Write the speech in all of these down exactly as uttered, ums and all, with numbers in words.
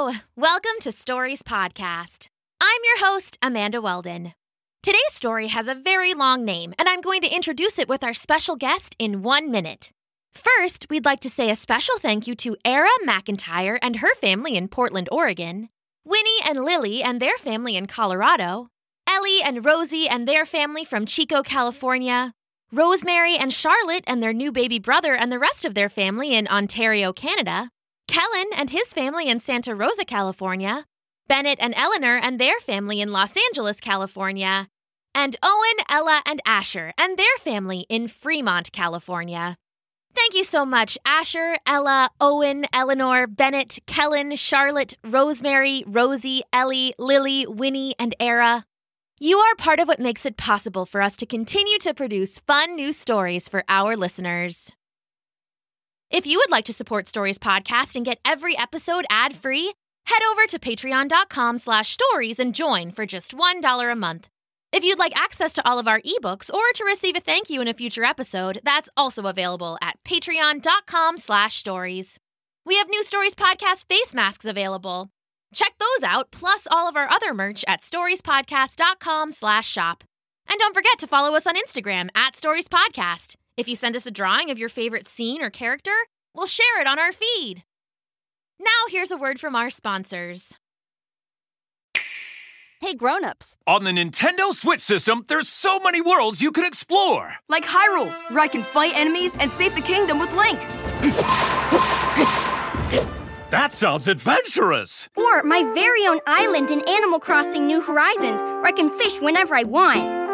Hello! Welcome to Stories Podcast. I'm your host, Amanda Weldon. Today's story has a very long name, and I'm going to introduce it with our special guest in one minute. First, we'd like to say a special thank you to Era McIntyre and her family in Portland, Oregon, Winnie and Lily and their family in Colorado, Ellie and Rosie and their family from Chico, California, Rosemary and Charlotte and their new baby brother and the rest of their family in Ontario, Canada, Kellen and his family in Santa Rosa, California, Bennett and Eleanor and their family in Los Angeles, California, and Owen, Ella, and Asher and their family in Fremont, California. Thank you so much, Asher, Ella, Owen, Eleanor, Bennett, Kellen, Charlotte, Rosemary, Rosie, Ellie, Lily, Winnie, and Era. You are part of what makes it possible for us to continue to produce fun new stories for our listeners. If you would like to support Stories Podcast and get every episode ad-free, head over to patreon.com slash stories and join for just one dollar a month. If you'd like access to all of our ebooks or to receive a thank you in a future episode, that's also available at patreon.com slash stories. We have new Stories Podcast face masks available. Check those out, plus all of our other merch at storiespodcast.com slash shop. And don't forget to follow us on Instagram at Stories Podcast. If you send us a drawing of your favorite scene or character, we'll share it on our feed. Now here's a word from our sponsors. Hey grown-ups. On the Nintendo Switch system, there's so many worlds you could explore. Like Hyrule, where I can fight enemies and save the kingdom with Link. That sounds adventurous. Or my very own island in Animal Crossing New Horizons, where I can fish whenever I want.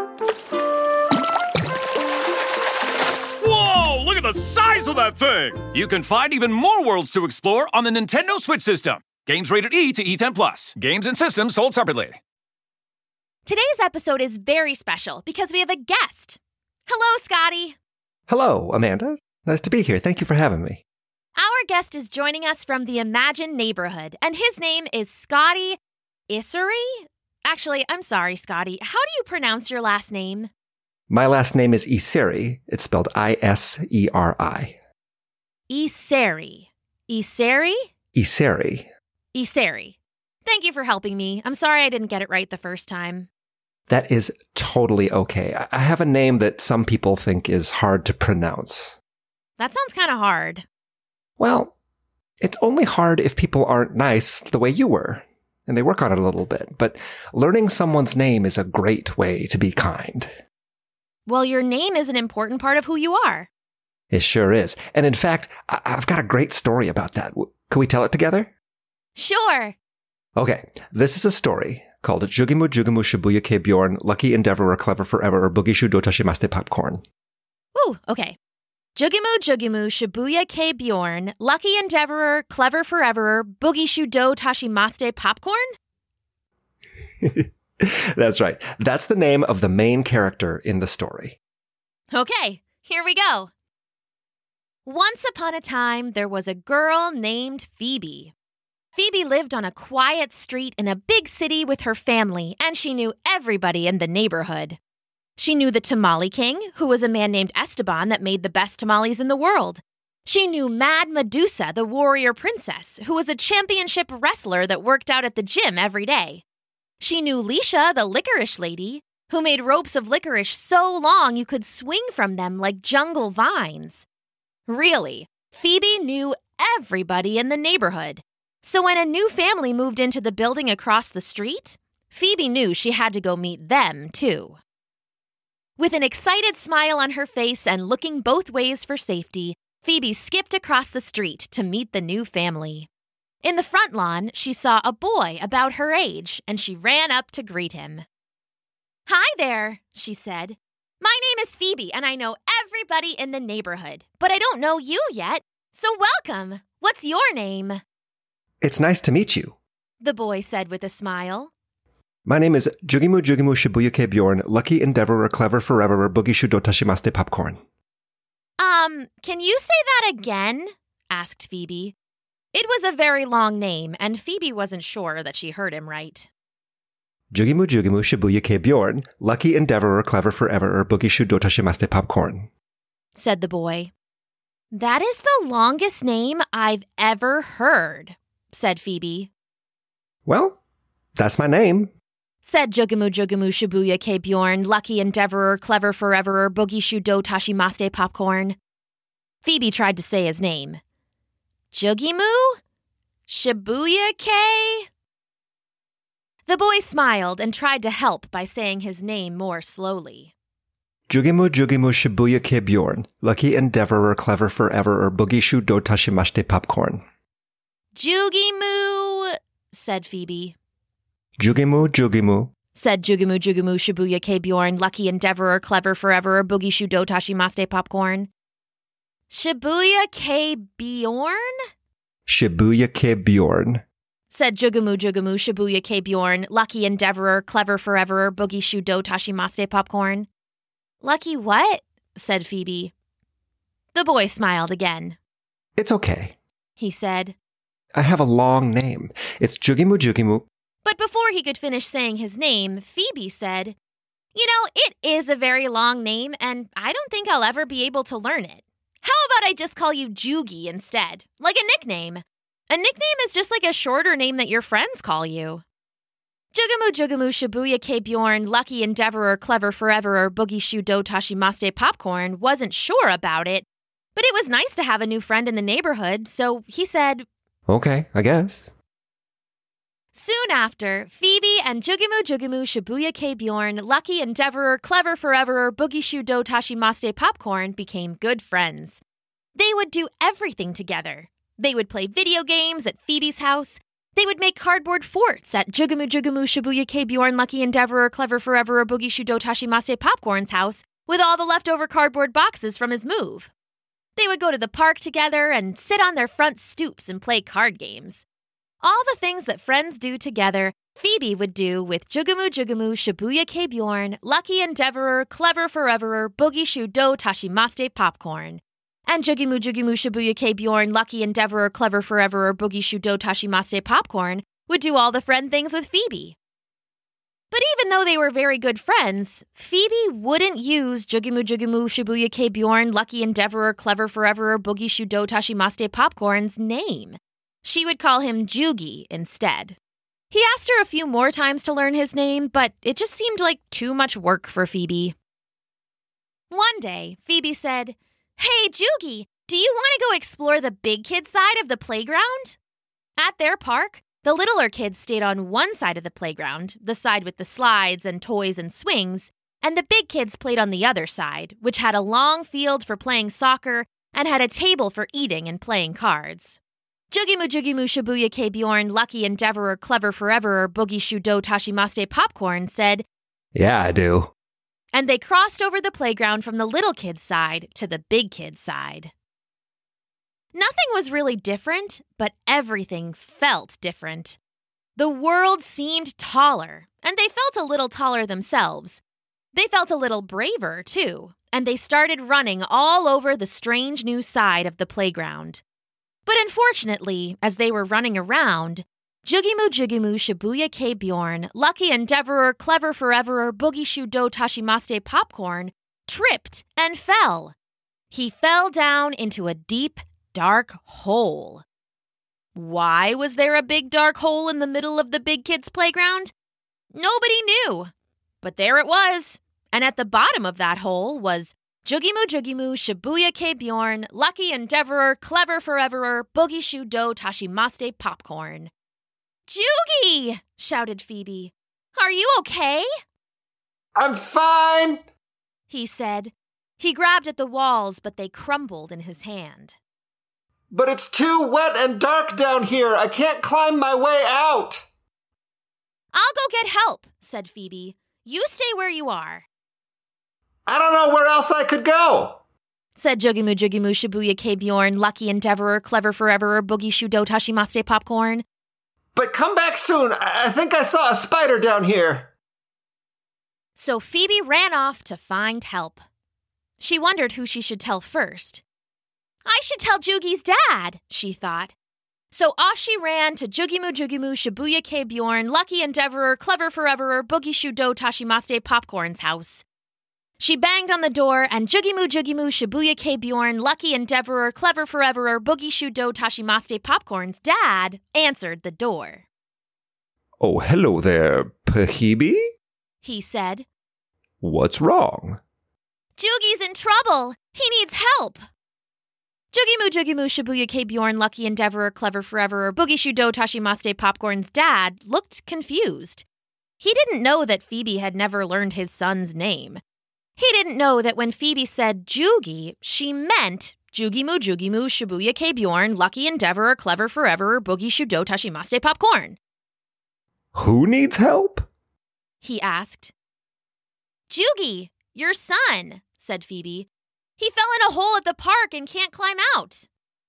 Whoa, look at the size of that thing! You can find even more worlds to explore on the Nintendo Switch system. Games rated E to E ten plus. Games and systems sold separately. Today's episode is very special because we have a guest. Hello, Scotty. Hello, Amanda. Nice to be here. Thank you for having me. Our guest is joining us from the Imagine neighborhood, and his name is Scotty Issery? Actually, I'm sorry, Scotty. How do you pronounce your last name? My last name is Iseri. It's spelled I S E R I. Issery. Issery? Iseri. Issery. Thank you for helping me. I'm sorry I didn't get it right the first time. That is totally okay. I have a name that some people think is hard to pronounce. That sounds kind of hard. Well, it's only hard if people aren't nice the way you were, and they work on it a little bit. But learning someone's name is a great way to be kind. Well, your name is an important part of who you are. It sure is. And in fact, I- I've got a great story about that. Can we tell it together? Sure. Okay, this is a story called Jugimu Jugimu Shibuya Kei Bjorn, Lucky Endeavorer, Clever Forever, or Bugishu do Tashimaste Popcorn. Ooh, okay. Jugimu Jugimu Shibuya Kei Bjorn, Lucky Endeavorer, Clever Forever, Bugishu do Tashimaste Popcorn? That's right. That's the name of the main character in the story. Okay, here we go. Once upon a time, there was a girl named Phoebe. Phoebe lived on a quiet street in a big city with her family, and she knew everybody in the neighborhood. She knew the Tamale King, who was a man named Esteban that made the best tamales in the world. She knew Mad Medusa, the warrior princess, who was a championship wrestler that worked out at the gym every day. She knew Leisha, the licorice lady, who made ropes of licorice so long you could swing from them like jungle vines. Really, Phoebe knew everybody in the neighborhood. So when a new family moved into the building across the street, Phoebe knew she had to go meet them, too. With an excited smile on her face and looking both ways for safety, Phoebe skipped across the street to meet the new family. In the front lawn, she saw a boy about her age, and she ran up to greet him. "Hi there," she said. "My name is Phoebe, and I know everybody in the neighborhood, but I don't know you yet, so welcome. What's your name?" It's nice to meet you, the boy said with a smile. My name is Jugimu Jugimu Shibuya Kei Bjorn, Lucky Endeavorer, Clever Forever, Bugishu do Tashimaste Popcorn. Um, can you say that again? Asked Phoebe. It was a very long name, and Phoebe wasn't sure that she heard him right. Jugimu Jugimu Shibuya Kei Bjorn, Lucky Endeavorer, Clever Forever, Bugishu do Tashimaste Popcorn, said the boy. That is the longest name I've ever heard, said Phoebe. Well, that's my name, said Jugamu Jugamu Shibuya K. Bjorn, Lucky Endeavorer, Clever Foreverer, Boogie Shudo Tashimaste Popcorn. Phoebe tried to say his name. Jugimu? Shibuya K? The boy smiled and tried to help by saying his name more slowly. Jugimu Jugimu Shibuya K. Bjorn, Lucky Endeavorer, Clever Foreverer, Boogie Shudo Tashimaste Popcorn. Jugimu, said Phoebe. Jugimu Jugimu, said Jugimu Jugimu Shibuya K. Bjorn, Lucky Endeavorer, Clever Foreverer, Boogie Shudo Tashimaste Popcorn. Shibuya K. Bjorn? Shibuya K. Bjorn, said Jugamu Jugamu Shibuya K. Bjorn, Lucky Endeavorer, Clever Foreverer, Boogie Shudo Tashimaste Popcorn. Lucky what? Said Phoebe. The boy smiled again. It's okay, he said. I have a long name. It's Jugimu Jugimu. But before he could finish saying his name, Phoebe said, You know, it is a very long name, and I don't think I'll ever be able to learn it. How about I just call you Jugi instead, like a nickname? A nickname is just like a shorter name that your friends call you. Jugamu Jugamu Shibuya K. Bjorn, Lucky Endeavorer, Clever Foreverer, Boogie Shudo Tashimaste Popcorn wasn't sure about it, but it was nice to have a new friend in the neighborhood, so he said, Okay, I guess. Soon after, Phoebe and Jugimu Jugimu Shibuya K. Bjorn, Lucky Endeavorer, Clever Foreverer, Boogie Shudo Tashimaste Popcorn became good friends. They would do everything together. They would play video games at Phoebe's house. They would make cardboard forts at Jugamu Jugamu Shibuya K. Bjorn, Lucky Endeavorer, Clever Foreverer, Boogie Shudo Tashimaste Popcorn's house with all the leftover cardboard boxes from his move. They would go to the park together and sit on their front stoops and play card games. All the things that friends do together, Phoebe would do with Jugamu Jugamu Shibuya K. Bjorn, Lucky Endeavorer, Clever Foreverer, Boogie Shudo Tashimaste Popcorn. And Jugimu Jugimu Shibuya K. Bjorn, Lucky Endeavorer, Clever Foreverer, Boogie Shudo Tashimaste Popcorn would do all the friend things with Phoebe. But even though they were very good friends, Phoebe wouldn't use Jugimu Jugimu Shibuya K. Bjorn, Lucky Endeavorer, Clever Foreverer, Boogie Shudo Tashimaste Popcorn's name. She would call him Jugi instead. He asked her a few more times to learn his name, but it just seemed like too much work for Phoebe. One day, Phoebe said, Hey, Jugi, do you want to go explore the big kids' side of the playground? At their park, the littler kids stayed on one side of the playground, the side with the slides and toys and swings, and the big kids played on the other side, which had a long field for playing soccer and had a table for eating and playing cards. Jugimu Jugimu Shibuya K. Bjorn, Lucky Endeavorer, Clever Foreverer, Boogie Shudo Tashimaste Popcorn said, Yeah, I do. And they crossed over the playground from the little kid's side to the big kid's side. Nothing was really different, but everything felt different. The world seemed taller, and they felt a little taller themselves. They felt a little braver, too, and they started running all over the strange new side of the playground. But unfortunately, as they were running around, Jugimu Jugimu Shibuya K. Bjorn, Lucky Endeavorer, Clever Foreverer, Boogie Shudo Tashimaste Popcorn tripped and fell. He fell down into a deep, dark hole. Why was there a big dark hole in the middle of the big kids' playground? Nobody knew. But there it was. And at the bottom of that hole was Jugimu Jugimu Shibuya K. Bjorn, Lucky Endeavorer, Clever Foreverer, Boogie Shudo Tashimaste Popcorn. Jugi! Shouted Phoebe. Are you okay? I'm fine, he said. He grabbed at the walls, but they crumbled in his hand. But it's too wet and dark down here. I can't climb my way out. I'll go get help, said Phoebe. You stay where you are. I don't know where else I could go, said Jugimu Jugimu Shibuya K. Bjorn, Lucky Endeavorer, Clever Foreverer, Boogie Shudo Tashimaste Popcorn. But come back soon. I think I saw a spider down here. So Phoebe ran off to find help. She wondered who she should tell first. I should tell Jugi's dad, she thought. So off she ran to Jugimu Jugimu Shibuya K. Bjorn, Lucky Endeavorer, Clever Foreverer, Boogie Shudo Tashimaste Popcorn's house. She banged on the door, and Jugimu Jugimu Shibuya K. Bjorn, Lucky Endeavorer, Clever Foreverer, Boogie Shudo Tashimaste Popcorn's dad answered the door. Oh, hello there, Pahibi? He said. What's wrong? Jugi's in trouble. He needs help. Jugimu, Jugimu, Shibuya K. Bjorn, Lucky Endeavorer, Clever Forever, Boogie Shudo, Tashimaste Popcorn's dad looked confused. He didn't know that Phoebe had never learned his son's name. He didn't know that when Phoebe said Jugi, she meant Jugimu, Jugimu, Shibuya K. Bjorn, Lucky Endeavorer, Clever Forever, Boogie Shudo, Tashimaste Popcorn. Who needs help? He asked. Jugi, your son, said Phoebe. He fell in a hole at the park and can't climb out.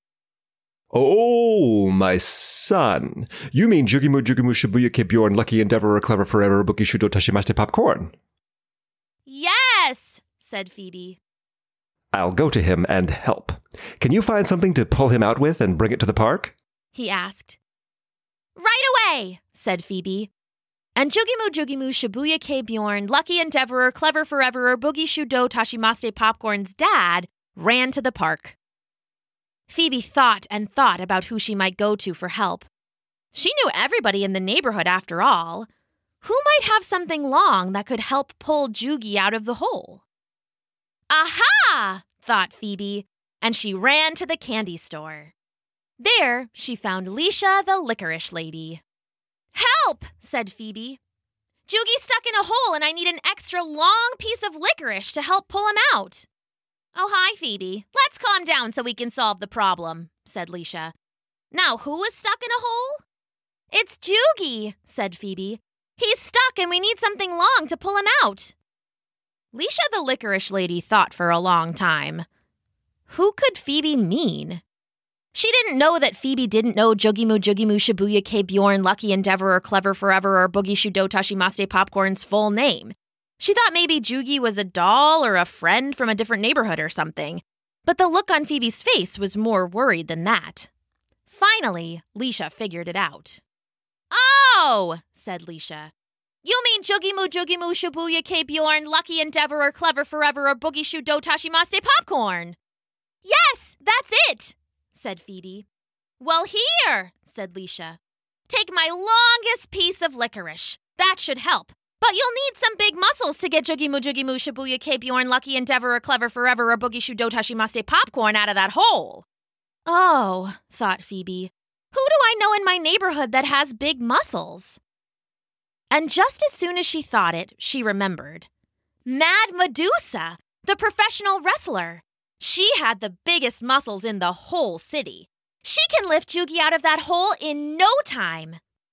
Oh, my son. You mean Jugimu, Jugimu, Shibuya K. Bjorn, Lucky Endeavorer, Clever Forever, Boogie Shudo, Tashimaste Popcorn? Yes, said Phoebe. I'll go to him and help. Can you find something to pull him out with and bring it to the park? He asked. Right away, said Phoebe. And Jugimu, Jugimu, Shibuya K. Bjorn, Lucky Endeavorer, Clever Forever, Boogie Shudo, Tashimaste Popcorn's dad ran to the park. Phoebe thought and thought about who she might go to for help. She knew everybody in the neighborhood after all. Who might have something long that could help pull Jugi out of the hole? Aha! thought Phoebe, and she ran to the candy store. There, she found Leisha the licorice lady. Help! said Phoebe. Jugi's stuck in a hole and I need an extra long piece of licorice to help pull him out. Oh, hi, Phoebe. Let's calm down so we can solve the problem, said Leisha. Now, who is stuck in a hole? It's Jugi, said Phoebe. He's stuck and we need something long to pull him out. Leisha the licorice lady thought for a long time. Who could Phoebe mean? She didn't know that Phoebe didn't know Jugimu, Jugimu, Shibuya K. Bjorn, Lucky Endeavorer, Clever Forever, or Boogie Shudo, Tashimaste Popcorn's full name. She thought maybe Jugi was a doll or a friend from a different neighborhood or something. But the look on Phoebe's face was more worried than that. Finally, Leisha figured it out. Oh, said Leisha. You mean Jugimu, Jugimu, Shibuya K. Bjorn, Lucky Endeavorer, Clever Forever, or Boogie Shudo, Tashimaste Popcorn? Yes, that's it, said Phoebe. Well, here, said Leisha. Take my longest piece of licorice. That should help. But you'll need some big muscles to get Jugimu, Jugimu, Shibuya K. Bjorn, Lucky Endeavorer, Clever Forever, or Boogie Shudo, Tashimaste Popcorn out of that hole. Oh, thought Phoebe. Who do I know in my neighborhood that has big muscles? And just as soon as she thought it, she remembered. Mad Medusa, the professional wrestler. She had the biggest muscles in the whole city. She can lift Jugi out of that hole in no time.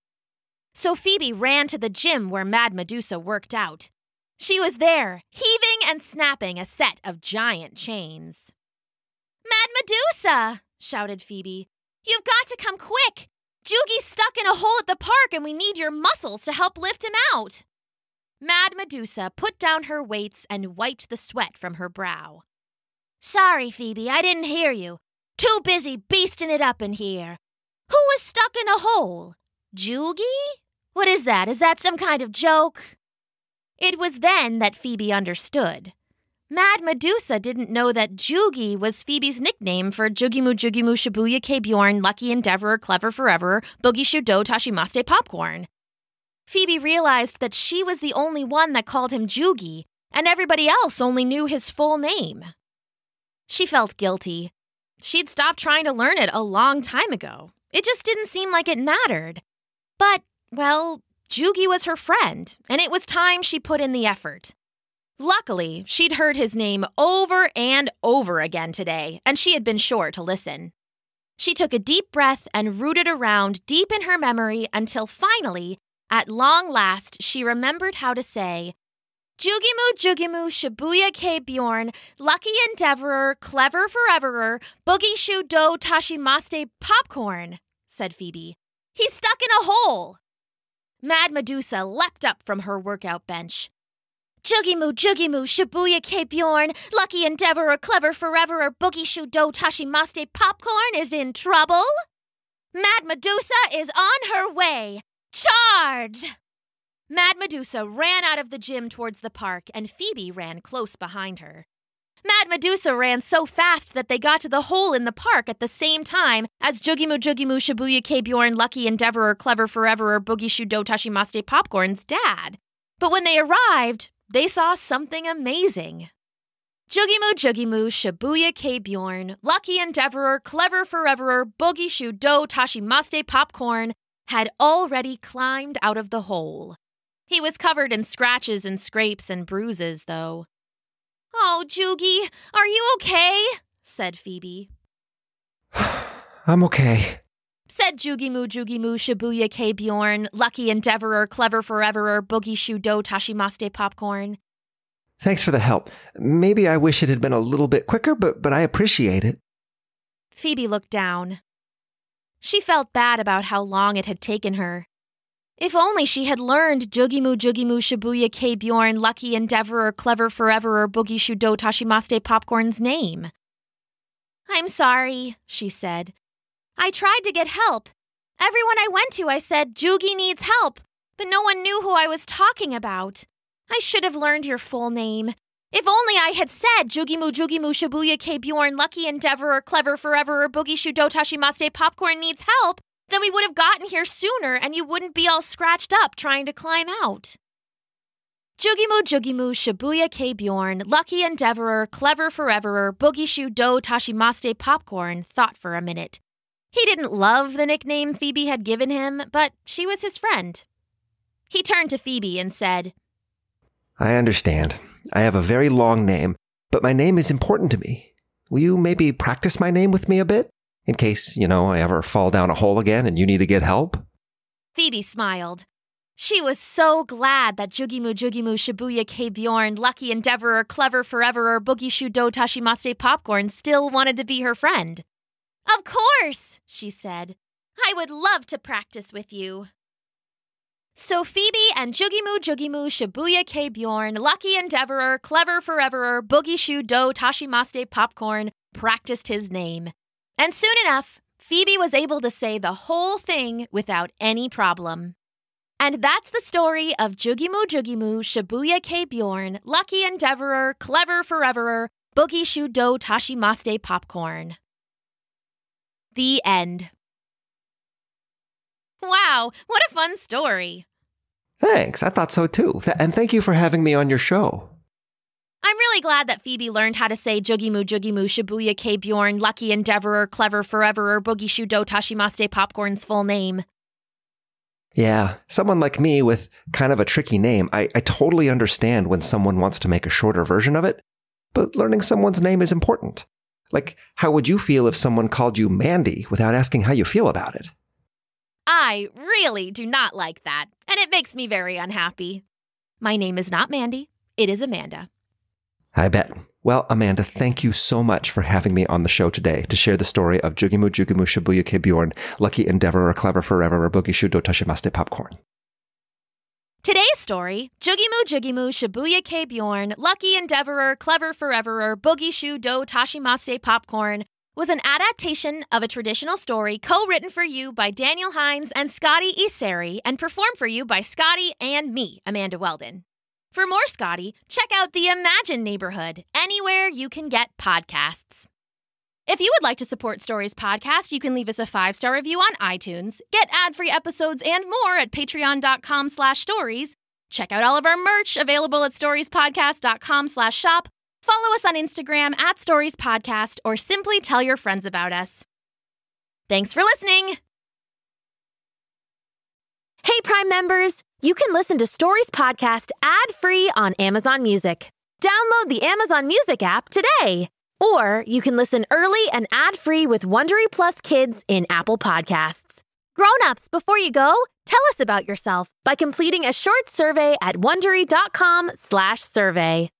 So Phoebe ran to the gym where Mad Medusa worked out. She was there, heaving and snapping a set of giant chains. Mad Medusa, shouted Phoebe. You've got to come quick. Jugi's stuck in a hole at the park and we need your muscles to help lift him out. Mad Medusa put down her weights and wiped the sweat from her brow. Sorry, Phoebe, I didn't hear you. Too busy beasting it up in here. Who was stuck in a hole? Jugi? What is that? Is that some kind of joke? It was then that Phoebe understood. Mad Medusa didn't know that Jugi was Phoebe's nickname for Jugimu, Jugimu, Shibuya K. Bjorn, Lucky Endeavorer, Clever Forever, Boogie Shudo, Tashimaste Popcorn. Phoebe realized that she was the only one that called him Jugi, and everybody else only knew his full name. She felt guilty. She'd stopped trying to learn it a long time ago. It just didn't seem like it mattered. But, well, Jugi was her friend, and it was time she put in the effort. Luckily, she'd heard his name over and over again today, and she had been sure to listen. She took a deep breath and rooted around deep in her memory until finally, at long last, she remembered how to say, Jugimu, Jugimu, Shibuya K. Bjorn, Lucky Endeavorer, Clever Foreverer, Boogie Shudo, Tashimaste Popcorn, said Phoebe. He's stuck in a hole. Mad Medusa leapt up from her workout bench. Jugimu, Jugimu, Shibuya K. Bjorn, Lucky Endeavorer, Clever Foreverer, Boogie Shudo, Tashimaste Popcorn is in trouble. Mad Medusa is on her way. Charge! Mad Medusa ran out of the gym towards the park, and Phoebe ran close behind her. Mad Medusa ran so fast that they got to the hole in the park at the same time as Joogie-Moo, Joogie-Moo, Shibuya, K-Bjorn, Lucky Endeavorer, Clever Foreverer, Boogie Shudo, Tashimasta Popcorn's dad. But when they arrived, they saw something amazing. Joogie-Moo, Joogie-Moo, Shibuya, K-Bjorn, Lucky Endeavorer, Clever Foreverer, Boogie Shudo, Tashimasta Popcorn had already climbed out of the hole. He was covered in scratches and scrapes and bruises, though. "Oh, Joogie, are you okay?" said Phoebe. "I'm okay," said Joogie-Moo, Joogie-Moo, Shibuya, K-Bjorn, Lucky Endeavorer, Clever Foreverer, Boogie Shudo, Tashimasta Popcorn. "Thanks for the help. Maybe I wish it had been a little bit quicker, but, but I appreciate it." Phoebe looked down. She felt bad about how long it had taken her. If only she had learned Joogie-Moo, Joogie-Moo, Shibuya, K-Bjorn, Lucky Endeavorer, Clever Foreverer, Boogie Shudo, Tashimasta Popcorn's name. "I'm sorry," she said. "I tried to get help. Everyone I went to, I said, Joogie needs help, but no one knew who I was talking about. I should have learned your full name. If only I had said Joogie-Moo, Joogie-Moo, Shibuya, K-Bjorn, Lucky Endeavorer, Clever Foreverer, Boogie Shudo, Tashimasta Popcorn needs help, then we would have gotten here sooner and you wouldn't be all scratched up trying to climb out." Joogie-Moo, Joogie-Moo, Shibuya, K-Bjorn, Lucky Endeavorer, Clever Foreverer, Boogie Shudo, Tashimasta Popcorn thought for a minute. He didn't love the nickname Phoebe had given him, but she was his friend. He turned to Phoebe and said, "I understand. I have a very long name, but my name is important to me. Will you maybe practice my name with me a bit? In case, you know, I ever fall down a hole again and you need to get help?" Phoebe smiled. She was so glad that Joogie-Moo, Joogie-Moo, Shibuya, K-Bjorn, Lucky Endeavorer, Clever Foreverer, Boogie Shudo, Tashimasta Popcorn still wanted to be her friend. "Of course," she said. "I would love to practice with you." So Phoebe and Joogie-Moo, Joogie-Moo, Shibuya, K-Bjorn, Lucky Endeavorer, Clever Foreverer, Boogie Shudo, Tashimasta Popcorn practiced his name. And soon enough, Phoebe was able to say the whole thing without any problem. And that's the story of Joogie-Moo, Joogie-Moo, Shibuya, K-Bjorn, Lucky Endeavorer, Clever Foreverer, Boogie Shudo, Tashimasta Popcorn. The end. Wow, what a fun story. Thanks, I thought so too. Th- and thank you for having me on your show. I'm really glad that Phoebe learned how to say Joogie-Moo, Joogie-Moo, Shibuya, K-Bjorn, Lucky Endeavorer, Clever Foreverer, Boogie Shudo, Tashimasta Popcorn's full name. Yeah, someone like me with kind of a tricky name, I, I totally understand when someone wants to make a shorter version of it, but learning someone's name is important. Like, how would you feel if someone called you Mandy without asking how you feel about it? I really do not like that, and it makes me very unhappy. My name is not Mandy, it is Amanda. I bet. Well, Amanda, thank you so much for having me on the show today to share the story of Joogie-Moo, Joogie-Moo, Shibuya, K-Bjorn, Lucky Endeavorer, Clever Foreverer, Boogie Shudo, Tashimasta Popcorn. Today's story, Joogie-Moo, Joogie-Moo, Shibuya, K-Bjorn, Lucky Endeavorer, Clever Foreverer, Boogie Shudo, Tashimasta Popcorn, was an adaptation of a traditional story co-written for you by Daniel Hines and Scotty Iseri and performed for you by Scotty and me, Amanda Weldon. For more Scotty, check out the Imagine Neighborhood anywhere you can get podcasts. If you would like to support Stories Podcast, you can leave us a five-star review on iTunes, get ad-free episodes and more at patreon.com slash stories, check out all of our merch available at storiespodcast.com slash shop, follow us on Instagram at Stories Podcast, or simply tell your friends about us. Thanks for listening! Hey, Prime members! You can listen to Stories Podcast ad-free on Amazon Music. Download the Amazon Music app today. Or you can listen early and ad-free with Wondery Plus Kids in Apple Podcasts. Grown-ups, before you go, tell us about yourself by completing a short survey at wondery.com slash survey.